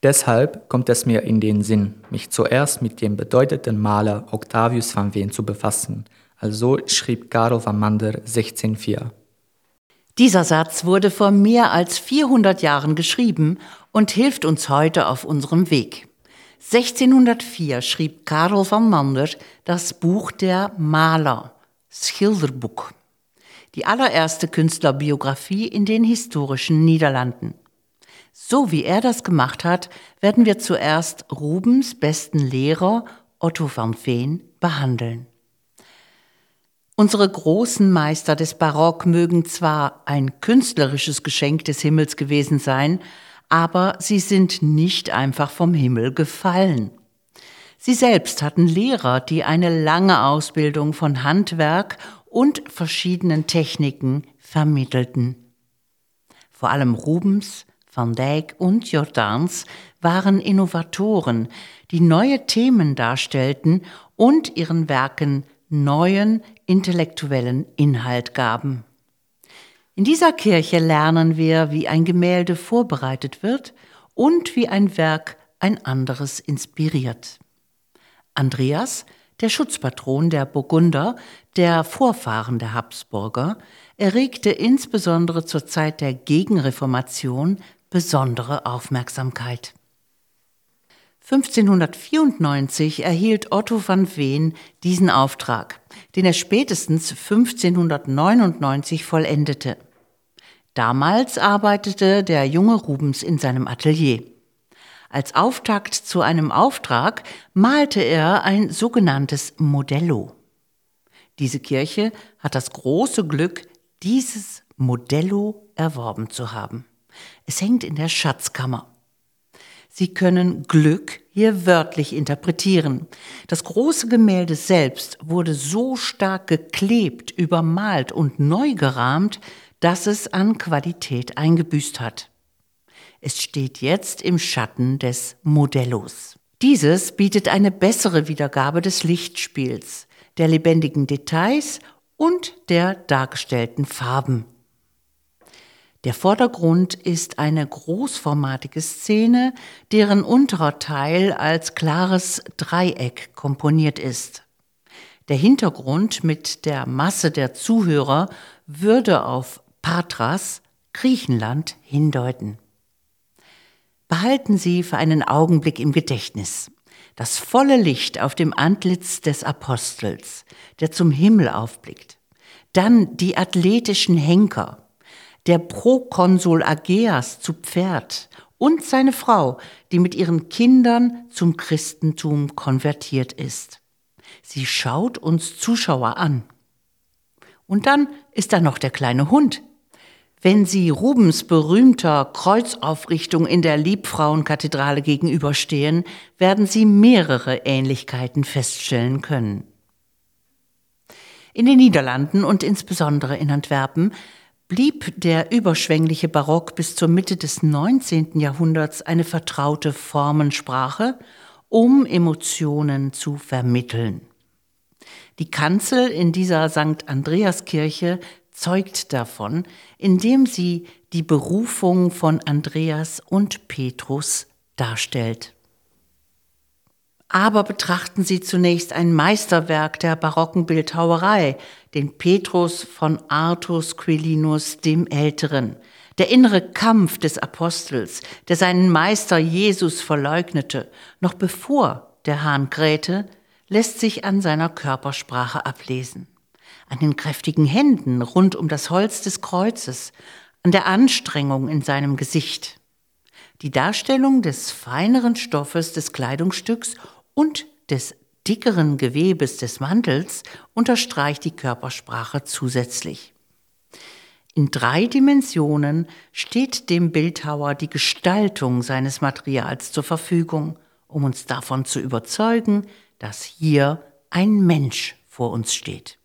Deshalb kommt es mir in den Sinn, mich zuerst mit dem bedeutenden Maler Octavius van Veen zu befassen. Also schrieb Karel van Mander 1604. Dieser Satz wurde vor mehr als 400 Jahren geschrieben und hilft uns heute auf unserem Weg. 1604 schrieb Karel van Mander das Buch der Maler, Schilderboek, die allererste Künstlerbiografie in den historischen Niederlanden. So wie er das gemacht hat, werden wir zuerst Rubens besten Lehrer Otto van Veen behandeln. Unsere großen Meister des Barock mögen zwar ein künstlerisches Geschenk des Himmels gewesen sein, aber sie sind nicht einfach vom Himmel gefallen. Sie selbst hatten Lehrer, die eine lange Ausbildung von Handwerk und verschiedenen Techniken vermittelten. Vor allem Rubens, Van Dyck und Jordaens waren Innovatoren, die neue Themen darstellten und ihren Werken neuen intellektuellen Inhalt gaben. In dieser Kirche lernen wir, wie ein Gemälde vorbereitet wird und wie ein Werk ein anderes inspiriert. Andreas, der Schutzpatron der Burgunder, der Vorfahren der Habsburger, erregte insbesondere zur Zeit der Gegenreformation besondere Aufmerksamkeit. 1594 erhielt Otto van Veen diesen Auftrag, den er spätestens 1599 vollendete. Damals arbeitete der junge Rubens in seinem Atelier. Als Auftakt zu einem Auftrag malte er ein sogenanntes Modello. Diese Kirche hat das große Glück, dieses Modello erworben zu haben. Es hängt in der Schatzkammer. Sie können Glück hier wörtlich interpretieren. Das große Gemälde selbst wurde so stark geklebt, übermalt und neu gerahmt, dass es an Qualität eingebüßt hat. Es steht jetzt im Schatten des Modellos. Dieses bietet eine bessere Wiedergabe des Lichtspiels, der lebendigen Details und der dargestellten Farben. Der Vordergrund ist eine großformatige Szene, deren unterer Teil als klares Dreieck komponiert ist. Der Hintergrund mit der Masse der Zuhörer würde auf Patras, Griechenland, hindeuten. Behalten Sie für einen Augenblick im Gedächtnis das volle Licht auf dem Antlitz des Apostels, der zum Himmel aufblickt. Dann die athletischen Henker, der Prokonsul Ageas zu Pferd und seine Frau, die mit ihren Kindern zum Christentum konvertiert ist. Sie schaut uns Zuschauer an. Und dann ist da noch der kleine Hund. Wenn Sie Rubens berühmter Kreuzaufrichtung in der Liebfrauenkathedrale gegenüberstehen, werden Sie mehrere Ähnlichkeiten feststellen können. In den Niederlanden und insbesondere in Antwerpen blieb der überschwängliche Barock bis zur Mitte des 19. Jahrhunderts eine vertraute Formensprache, um Emotionen zu vermitteln. Die Kanzel in dieser St. Andreaskirche zeugt davon, indem sie die Berufung von Andreas und Petrus darstellt. Aber betrachten Sie zunächst ein Meisterwerk der barocken Bildhauerei, den Petrus von Artus Quirinus dem Älteren. Der innere Kampf des Apostels, der seinen Meister Jesus verleugnete, noch bevor der Hahn krähte, lässt sich an seiner Körpersprache ablesen. An den kräftigen Händen rund um das Holz des Kreuzes, an der Anstrengung in seinem Gesicht. Die Darstellung des feineren Stoffes des Kleidungsstücks und des dickeren Gewebes des Mantels unterstreicht die Körpersprache zusätzlich. In 3 Dimensionen steht dem Bildhauer die Gestaltung seines Materials zur Verfügung, um uns davon zu überzeugen, dass hier ein Mensch vor uns steht.